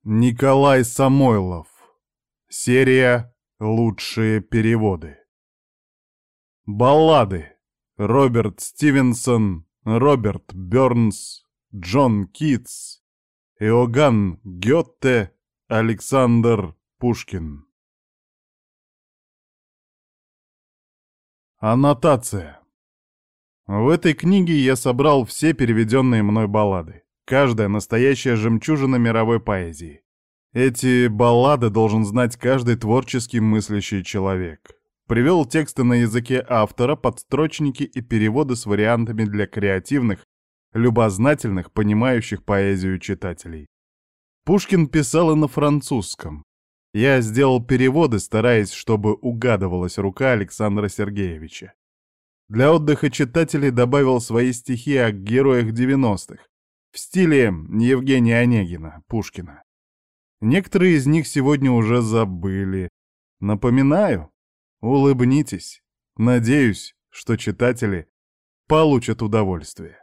Николай Самойлов. Серия «Лучшие переводы». Баллады. Роберт Стивенсон, Роберт Бёрнс, Джон Китс, Иоганн Гёте, Александр Пушкин. Аннотация. В этой книге я собрал все переведенные мной баллады. Каждая настоящая жемчужина мировой поэзии. Эти баллады должен знать каждый творчески мыслящий человек. Привел тексты на языке автора, подстрочники и переводы с вариантами для креативных, любознательных, понимающих поэзию читателей. Пушкин писал и на французском. Я сделал переводы, стараясь, чтобы угадывалась рука Александра Сергеевича. Для отдыха читателей добавил свои стихи о героях 90-х в стиле Евгения Онегина, Пушкина. Некоторые из них сегодня уже забыли. Напоминаю, улыбнитесь. Надеюсь, что читатели получат удовольствие.